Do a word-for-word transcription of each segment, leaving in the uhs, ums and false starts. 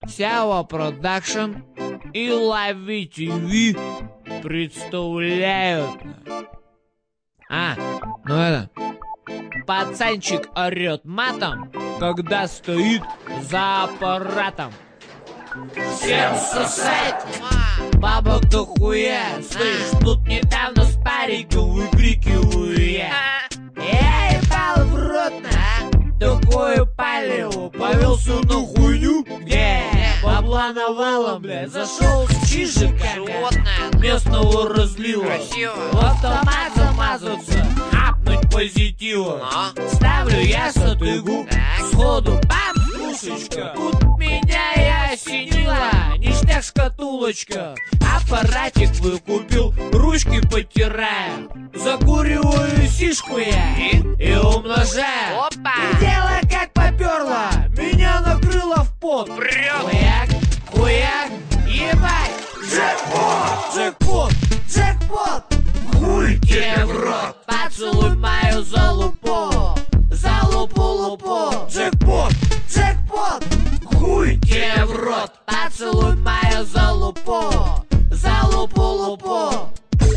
Сява Продакшн и Лови ТВ представляют. А, ну это. Пацанчик орет матом, когда стоит за аппаратом. Всем сосать, бабок дохуя. Слышь, тут недавно с париком выкрикиваю я. Я ебал в рот на такое палево. Повелся на хуйню, где бабла навалом, блядь. Зашел с чижиками местного разлива. В автомат замазаться, апнуть позитивом. Ставлю я сатыгу, сходу бам, слушечка. Тут меня и осенила, ништяк шкатулочка. Аппаратик выкупил, ручки потираю. Закуриваю сишку я и умножаю. Опа! И дело как поперло, меня накрыло в пот. Хуяк, хуяк, ебать. Джекпот, джекпот, джекпот. Хуй тебе в рот, поцелуй мою залупу. Залупу-лупу. Джекпот, джекпот. Хуй тебе в рот, поцелуй мою залупу. Залупу-лупу.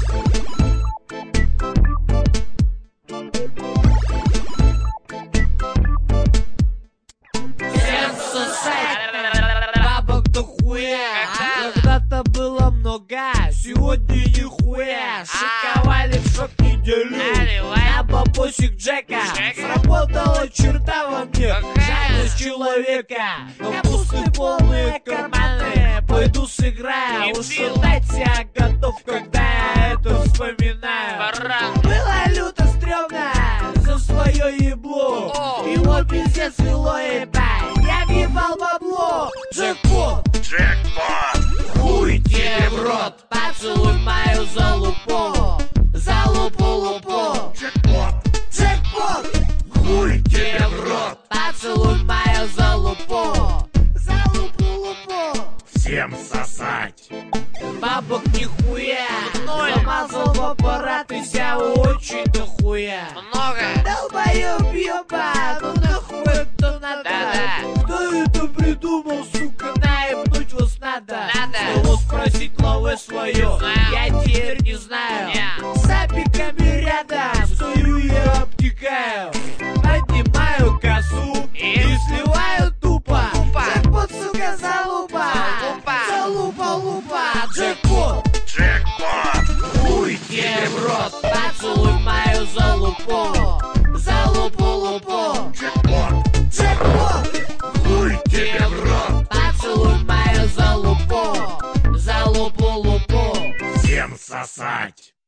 Всем сосать, бабок дохуя. Когда-то было много, сегодня нихуя. Шиковали в шок неделю на бабосик Джека. Сработала черта во мне, жадность человека. Капусты полные карманы, пойду сыграю. Уж дать себя готов, когда я это вспоминаю. Было люто стрёмно за свое ебло. Его пиздец вело ебать, я въебал бабло. Джекпот, Джекпот! хуй тебе в рот, поцелуй мою залупу. Залупу-лупу. Джекпот! Джекпот, хуй тебе в рот, поцелуй мою залупу. Залупу-лупу. Всем сосать! Бабок нихуя, замазал в аппарат и ся очень дохуя. Много! Долбоёб ёба, ну нахуй это надо? Да-да. Кто это придумал, сука, наебнуть вас надо? Надо. Снова спросить лаве свое, знаю. я теперь не знаю. Не. С апиками рядом стою я обтекаю. Поднимаю косу И? и сливаю тупо. Тупо. Джекпот, сука, залупа. Залупа. Залупа-лупа. Джекпот, Джекпот! хуй тебе в рот, поцелуй мою залупу. Залупу-лупу. Джекпот! Джекпот, Хуй тебе в рот! поцелуй мою залупу. Залупу-лупу. Всем сосать!